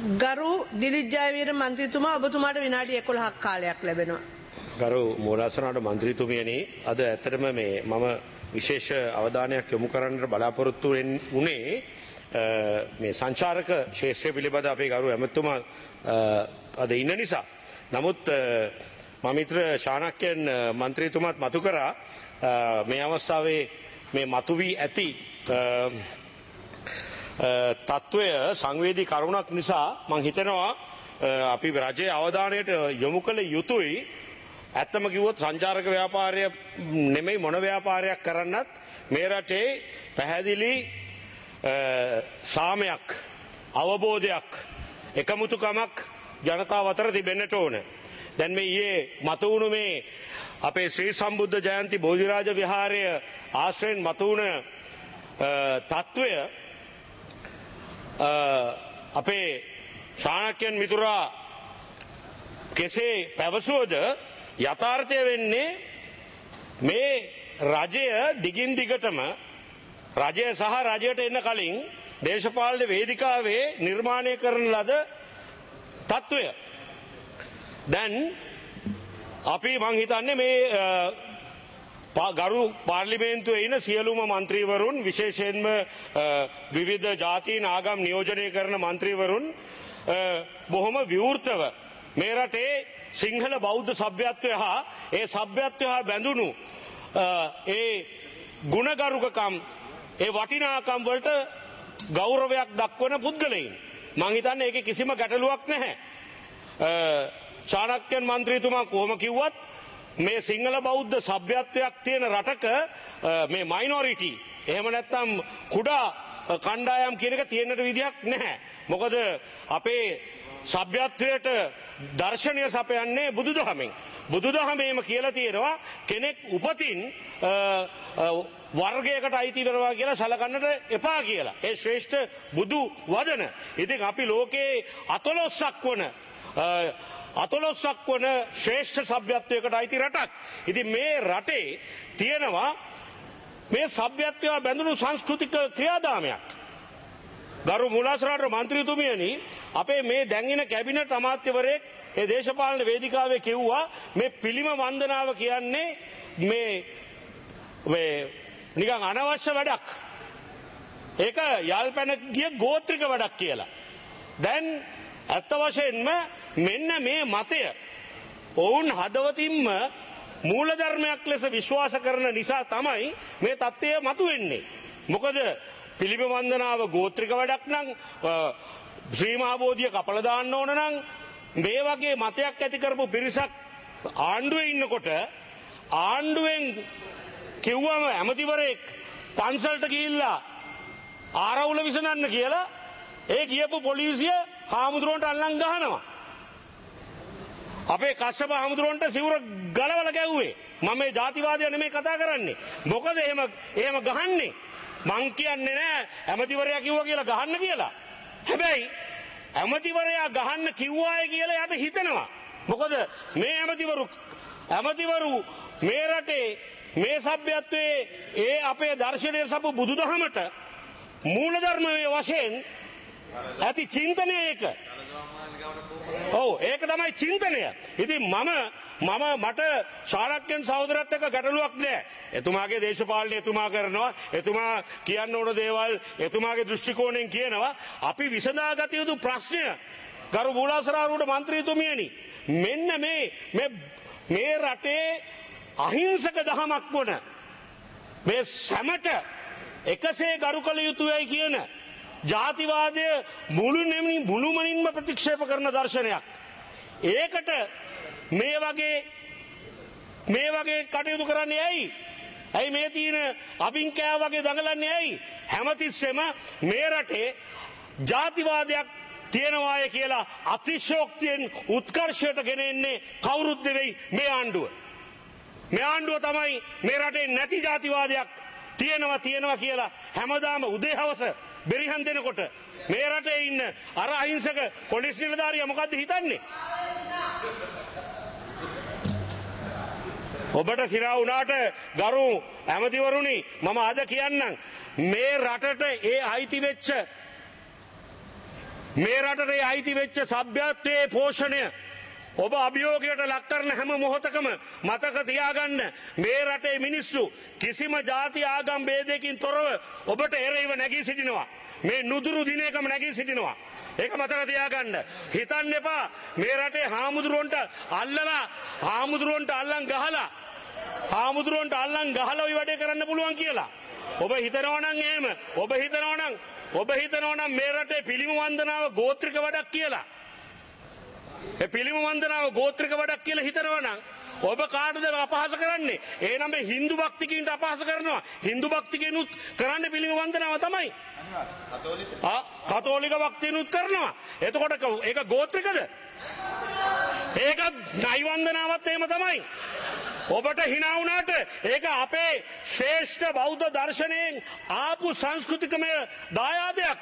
ගරු දිලිත් ජයවීර මන්ත්‍රීතුමා ඔබතුමාට විනාඩි 11ක් කාලයක් ලැබෙනවා. ගරු මූලාසනාවට මන්ත්‍රීතුමියනි අද ඇත්තටම මේ මම විශේෂ අවධානයක් යොමු කරන්න බලාපොරොත්තු වුණේ මේ සංචාරක ශේෂ්ත්‍රය පිළිබඳ අපේ ගරු ඇමතුමා අද ඉන්න නිසා. නමුත් මම මිත්‍ර ශානක්‍යන් මන්ත්‍රීතුමාත් මතු කරා මේ අවස්ථාවේ මේ මතුවී ඇති තත්ත්වය සංවේදී කරුණක් නිසා මම හිතනවා අපි රජයේ අවධානයට යොමු කළ යුතුයි. ඇත්තම කිව්වොත් සංචාරක ව්‍යාපාරය නෙමෙයි මොන ව්‍යාපාරයක් කරන්නත් මේ රටේ පැහැදිලි සාමයක් අවබෝධයක් එකමුතුකමක් ජනතාව අතර තිබෙන්නට ඕන. දැන් මේ ඊයේ මතුවුණු මේ අපේ ශ්‍රී සම්බුද්ධ ජයන්ති බෝධිරාජ විහාරය ආශ්‍රයෙන් මතුවුණ තත්ත්වය අපේ ශානක්‍යන් මිතුරා කෙසේ පැවසුවද යථාර්ථය වෙන්නේ මේ රජය දිගින් දිගටම රජය සහ රජයට එන්න කලින් දේශපාලන වේදිකාවේ නිර්මාණය කරන ලද තත්ත්වය. දැන් අපි මං හිතන්නේ මේ ගරු පාර්ලිමේන්තුවේ ඉන්න සියලුම මන්ත්‍රීවරුන් විශේෂයෙන්ම විවිධ ජාතීන් ආගම් නියෝජනය කරන මන්ත්‍රීවරුන් බොහොම විවෘතව මේ රටේ සිංහල බෞද්ධ සભ્યත්වය හා ඒ සભ્યත්වය හා බැඳුණු ඒ ගුණගරුකකම් ඒ වටිනාකම් වලට ගෞරවයක් දක්වන පුද්ගලයින්. මං හිතන්නේ ඒකේ කිසිම ගැටලුවක් නැහැ. ශානක්‍යන් මන්ත්‍රීතුමා කොහොම කිව්වත් මේ සිංහල බෞද්ධ සભ્યත්වයක් තියෙන රටක මේ මයිනොරිටි එහෙම නැත්නම් කුඩා කණ්ඩායම් කියන එක තියෙන්නට විදියක් නැහැ. මොකද අපේ සભ્યත්වයට දර්ශනය සපයන්නේ බුදුදහමෙන්. බුදුදහමේම කියලා තියෙනවා කෙනෙක් උපතින් වර්ගයකට අයිති වෙනවා කියලා සලකන්නට එපා කියලා. ඒ ශ්‍රේෂ්ඨ බුදු වදන. ඉතින් අපි ලෝකේ 14ක් වන ශ්‍රේෂ්ඨ සભ્યත්වයකට අයිති රටක්. ඉතින් මේ රටේ තියෙනවා මේ සભ્યත්වය බැඳුණු සංස්කෘතික ක්‍රියාදාමයක්. ගරු මූලාශ්‍රාට මන්ත්‍රීතුමියනි අපේ මේ දැන් ඉන කැබිනට් අමාත්‍යවරයෙක් ඒ දේශපාලන වේදිකාවේ කිව්වා මේ පිළිම වන්දනාව කියන්නේ මේ නිකන් අනවශ්‍ය වැඩක්. ඒක යාල්පැන ගිය ගෝත්‍රික වැඩක් කියලා. දැන් ඇත්ත වශයෙන්ම මෙන්න මේ මතය ඔවුන් හදවතින්ම මූලධර්මයක් ලෙස විශ්වාස කරන නිසා තමයි මේ තත්ත්වය මතුවෙන්නේ. මොකද පිළිම වන්දනාව ගෝත්‍රික වැඩක් නම් ශ්‍රී මහා බෝධිය කපලා දාන්න ඕන නම් මේ වගේ මතයක් ඇති කරපු පිරිසක් ආණ්ඩුවේ ඉන්නකොට ආණ්ඩුවෙන් කිව්වම ඇමතිවරයෙක් පන්සලට ගිහිල්ලා ආරවුල විසඳන්න කියලා ඒ කියපු පොලිසිය හාමුදුරුවන්ට අල්ලන් ගහනවා. අපේ කස්සප හාමුදුරුවන්ට සිවුර ගලවලා ගැව්වේ. මම මේ ජාතිවාදය නෙමෙයි කතා කරන්නේ. මොකද එහෙම ගහන්නේ? මං කියන්නේ නෑ ඇමතිවරයා කිව්වා කියලා ගහන්න කියලා. හැබැයි ඇමතිවරයා ගහන්න කිව්වායි කියලා යට හිතනවා. මොකද මේ ඇමතිවරු මේ රටේ මේ සભ્યත්වයේ ඒ අපේ දර්ශනය සපු බුදුදහමට මූලධර්මයේ වශයෙන් ඇති චින්තනය ඒක. ඔව් ඒක තමයි චින්තනය. ඉතින් මට ශානක්‍යන් සහෝදරත් එක්ක ගැටලුවක් නෑ. එතුමාගේ දේශපාලනය එතුමා කරනවා. එතුමා කියන්න ඕන දේවල් එතුමාගේ දෘෂ්ටි කෝණයෙන් කියනවා. අපි විසඳාගත යුතු ප්‍රශ්නය ගරු මූලාශ්‍රාරූඪ මන්ත්‍රීතුමියනි මෙන්න මේ රටේ අහිංසක දහමක් වන මේ සැමට එකසේ ගරු කළ යුතුයයි කියන ජාතිවාදය මුළුමනින්ම ප්‍රතික්ෂේප කරන දර්ශනයක්. ඒකට මේ වගේ කටයුතු කරන්නේ ඇයි? ඇයි මේ තියෙන අබින්කෑ වගේ දඟලන්නේ ඇයි? හැමතිස්සෙම මේ රටේ ජාතිවාදයක් තියෙනවාය කියලා අතිශෝක්තියෙන් උත්කර්ෂයට ගෙන එන්නේ කවුරුත් නෙවෙයි මේ ආණ්ඩුව. මේ ආණ්ඩුව තමයි මේ රටේ නැති ජාතිවාදයක් තියෙනවා කියලා හැමදාම උදේ හවස බෙරිහන් දෙනකොට මේ රටේ ඉන්න අර අහිංසක පොලිස් නිලධාරියා මොකද්ද හිතන්නේ? ඔබට සිනා වුණාට ගරු ඇමතිවරුනි මම අද කියන්නම් මේ රටට ඒ අයිති වෙච්ච මේ රටේ අයිති වෙච්ච සભ્યත්වයේ පෝෂණය ඔබ අභියෝගයට ලක් කරන හැම මොහොතකම මතක තියාගන්න මේ රටේ මිනිස්සු කිසිම ಜಾති ආගම් ભેදයකින් තොරව ඔබට එරෙහිව නැගී සිටිනවා. මේ නුදුරු දිනයකම නැගී සිටිනවා. ඒක මතක තියාගන්න. හිතන්න එපා මේ රටේ හාමුදුරුවන්ට අල්ලන් ගහලා ওই වැඩේ කරන්න පුළුවන් කියලා. ඔබ හිතනවා නම් එහෙම ඔබ හිතනවා නම් මේ රටේ පිළිම වන්දනාව ගෝත්‍රික වැඩක් කියලා. ඒ පිළිම වන්දනාව ගෝත්‍රික වැඩක් කියලා හිතනවා නම් ඔබ කාටද අපහාස කරන්නේ? එහෙනම් මේ Hindu භක්තිකයින්ට අපහාස කරනවා. Hindu භක්තිකයිනුත් කරන්නේ පිළිම වන්දනාව තමයි. කතෝලික භක්තියනුත් කරනවා. එතකොට ඒක ගෝත්‍රිකද? ඒක නයි වන්දනාවත් එහෙම තමයි. ඔබට hina වුණාට ඒක අපේ ශ්‍රේෂ්ඨ බෞද්ධ දර්ශනයෙන් ආපු සංස්කෘතිකමය දායාදයක්.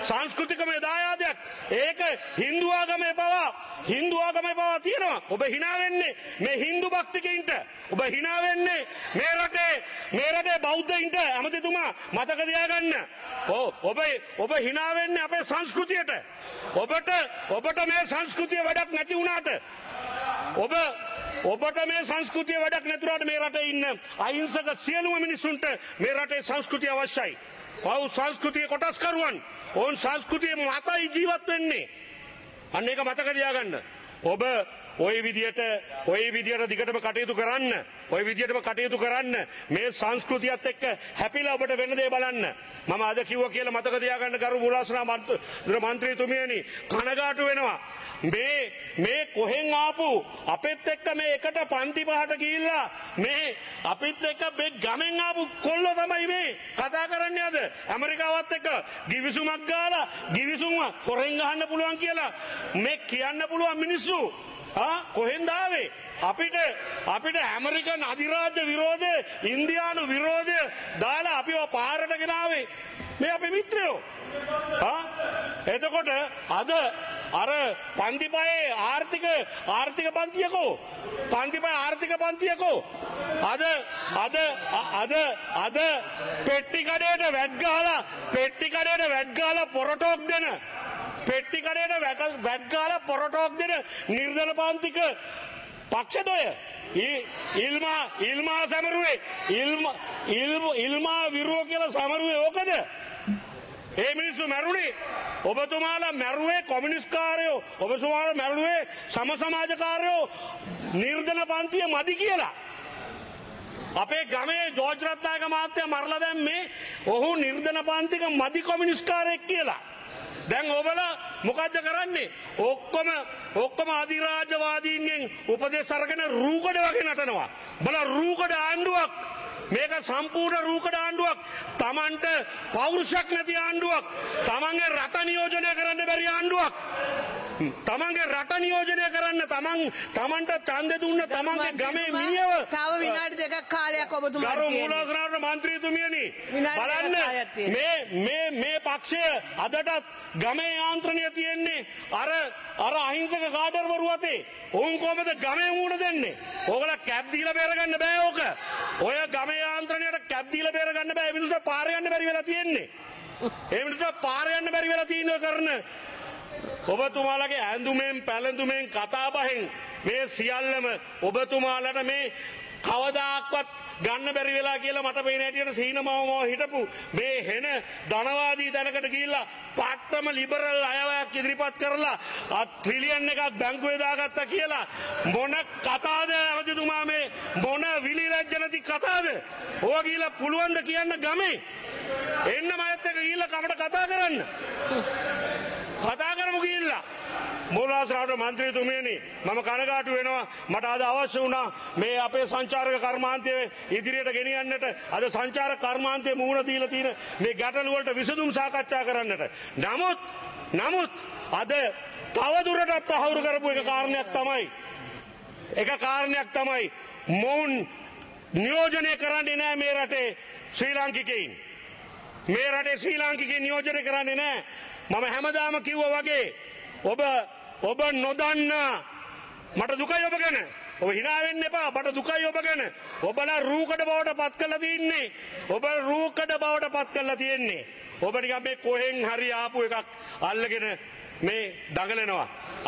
ඒක Hindu ආගමේ පවා තියෙනවා. ඔබ hina වෙන්නේ මේ Hindu භක්තිකයින්ට. ඔබ hina වෙන්නේ මේ රටේ බෞද්ධයින්ට. අමතිතුමා මතක තියාගන්න. ඔබ hina වෙන්නේ අපේ සංස්කෘතියට. ඔබට මේ සංස්කෘතිය වැඩක් නැති වුණාට ඔබට මේ සංස්කෘතිය වැඩක් නැතුණාට මේ රටේ ඉන්න අහිංසක සියලුම මිනිසුන්ට මේ රටේ සංස්කෘතිය අවශ්‍යයි. ඔව් සංස්කෘතිය කොටස්කරුවන් ඕන් සංස්කෘතිය මතයි ජීවත් වෙන්නේ. අන්න ඒක මතක තියාගන්න. ඔබ ওই විදියට දිගටම කටයුතු කරන්න මේ සංස්කෘතියත් එක්ක හැපිලා ඔබට වෙන දේ බලන්න. මම අද කිව්වා කියලා මතක තියාගන්න ගරු මුලාසනා මන්ත්‍රීතුමියනි කනගාටු වෙනවා. මේ කොහෙන් ආපු අපෙත් එක්ක මේ එකට පන්ති පහට ගිහිල්ලා මේ අපිත් එක්ක මේ ගමෙන් ආපු කොල්ලෝ තමයි මේ කතා කරන්නේ අද. ඇමරිකාවත් එක්ක ගිවිසුමක් ගාලා ගිවිසුම හොරෙන් ගහන්න පුළුවන් කියලා මේ කියන්න පුළුවන් මිනිස්සු කොහෙන්ද ආවේ? අපිට ඇමරිකන් අධිරාජ්‍ය විරෝධය ඉන්දියානු විරෝධය දාලා අපිව පාරට ගෙනාවේ මේ අපේ මිත්‍රයෝ. එතකොට අද අර පන්තිපයේ ආර්ථික පන්තියකෝ අද පෙට්ටි කඩේට වැට් ගාලා පොරටෝක් දෙන පොරටෝක් දෙන නිර්දල පාන්තික පක්ෂදොය ඉල්මා සමරුවේ ඉල්මා විරුව කියලා සමරුවේ ඕකද? ඒ මිනිස්සු මැරුණේ ඔබතුමාලා මැරුවේ කොමියුනිස්ට්කාරයෝ ඔබතුමාලා මැරුවේ සම සමාජකාරයෝ නිර්දල පන්තිය මදි කියලා. අපේ ගමේ ජෝර්ජ් රත්නායක මහත්තයා මරලා දැම්මේ ඔහු නිර්දල පන්තික මදි කොමියුනිස්ට්කාරයෙක් කියලා. දැන් ඔබලා මොකද්ද කරන්නේ? ඔක්කොම අධිරාජ්‍යවාදීන්ගෙන් උපදෙස් අරගෙන රූකඩ වගේ නටනවා. බලා රූකඩ ආණ්ඩුවක්. මේක සම්පූර්ණ රූකඩ ආණ්ඩුවක්. Tamanට පෞරුෂයක් නැති ආණ්ඩුවක්. Tamanගේ රට නියෝජනය කරන්න බැරි ආණ්ඩුවක්. තමන්ගේ රට නියෝජනය කරන්න තමන්ට ඡන්දෙ දුන්න තමන්ගේ ගමේ මිනිහව තව විනාඩි දෙකක් කාලයක් ඔබතුමාට ගරු මූලාසනාධිපති මන්ත්‍රීතුමියනි බලන්න මේ පක්ෂය අදටත් ගමේ යාන්ත්‍රණය තියෙන්නේ අර අහිංසක කාඩර්වරු අතේ. ඔවුන් කොහමද ගමේ මූණ දෙන්නේ? ඕගොල්ලෝ කැප් දීලා බේරගන්න බෑ ඕක. ඔය ගමේ යාන්ත්‍රණයට කැප් දීලා බේරගන්න බෑ. ඒ මිනිස්සු පාර යන්න බැරි වෙලා තියෙන්නේ. කරන ඔබතුමාලගේ ඇඳුමෙන් පැළඳුමෙන් කතාබහෙන් මේ සියල්ලම ඔබතුමාලට මේ කවදාක්වත් ගන්න බැරි වෙලා කියලා මට පේන හැටියට සීනමවම හිටපු මේ හෙන ධනවාදී තැනකට ගිහිල්ලා පාට්ටම ලිබරල් අයවැයක් ඉදිරිපත් කරලා ට්‍රිලියන් එකක් බැංකුවේ දාගත්තා කියලා මොන කතාවද අවදිතුමා මේ මොන විලිලැජ්ජ නැති කතාවද? ඕවා ගිහිල්ලා පුළුවන් ද කියන්න ගමේ එන්න මයත් එක ගිහිල්ලා කමට කතා කරන්න. කතා කරමු ගිහිල්ලා. මූලාශ්‍රාවට මන්ත්‍රීතුමියනි මම කනගාටු වෙනවා. මට අද අවශ්‍ය වුණා මේ අපේ සංචාරක කර්මාන්තය ඉදිරියට ගෙනියන්නට. අද සංචාරක කර්මාන්තයේ මුහුණ දීලා තියෙන මේ ගැටලු වලට විසඳුම් සාකච්ඡා කරන්නට. නමුත් අද තවදුරටත් තහවුරු කරපු එක කාරණයක් තමයි මොවුන් නියෝජනය කරන්නේ නැහැ මේ රටේ ශ්‍රී ලාංකිකයින්. මේ රටේ ශ්‍රී ලාංකිකයින් නියෝජනය කරන්නේ නැහැ. මම හැමදාම කිව්වා වගේ ඔබ නොදන්න මට දුකයි ඔබ ගැන. ඔබ hina වෙන්න එපා. මට දුකයි ඔබ ගැන. ඔබලා රූකඩ බවට පත් කරලා තින්නේ. ඔබ නිකන් මේ කොහෙන් හරි ආපු එකක් අල්ලගෙන මේ දඟලනවා.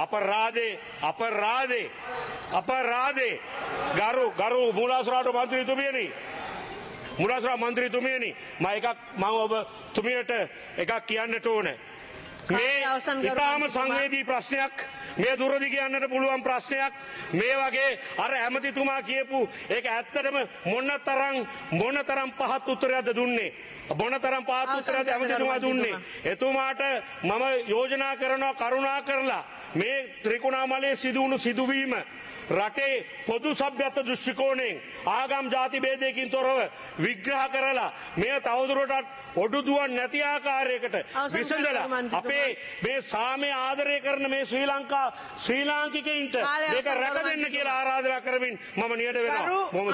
අපරාධේ ගරු මූලාශ්‍රාට මන්ත්‍රීතුමියනි මුලාශ්‍රා මන්ත්‍රීතුමියනි මම ඔබ තුමියට එකක් කියන්නට ඕනේ. මේ ඉතාම සංවේදී ප්‍රශ්නයක් මේ දුරදි කියන්නට පුළුවන් ප්‍රශ්නයක් මේ වගේ අර ඇමතිතුමා කියපු ඒක ඇත්තටම මොනතරම් පහත් උත්තරයක්ද දුන්නේ මොනතරම් පහත් උත්තරයක්ද ඇමතිතුමා දුන්නේ එතුමාට මම යෝජනා කරනවා කරුණා කරලා මේ ත්‍රිකුණාමලයේ සිදුවුණු සිදුවීම රටේ පොදු සભ્યත්ව දෘෂ්ටිකෝණයෙන් ආගම් ජාති ભેදයකින් තොරව විග්‍රහ කරලා මේ තවදුරටත් ඔඩුදුවන් නැති ආකාරයකට විසඳලා අපේ මේ සාමය ආදරය කරන මේ ශ්‍රී ලාංකිකයින්ට මේක රැක දෙන්න කියලා ආරාධනා කරමින් මම නිහඬ වෙනවා.